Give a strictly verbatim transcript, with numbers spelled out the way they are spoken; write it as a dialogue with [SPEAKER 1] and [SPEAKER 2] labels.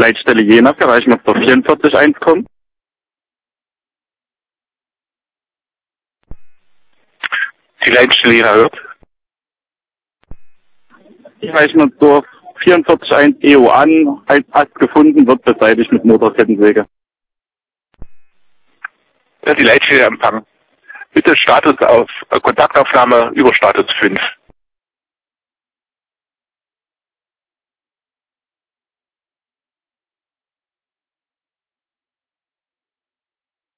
[SPEAKER 1] Leitstelle Jena, erreichen wir zur vierundvierzig eins kommen.
[SPEAKER 2] Die Leitstelle Jena hört.
[SPEAKER 1] Erreichen wir zur vierundvierzig eins E O an, als Ast gefunden, wird beseitigt mit Motorkettensäge.
[SPEAKER 2] Ja, die Leitstelle empfangen. Bitte Status auf äh, Kontaktaufnahme über Status fünf.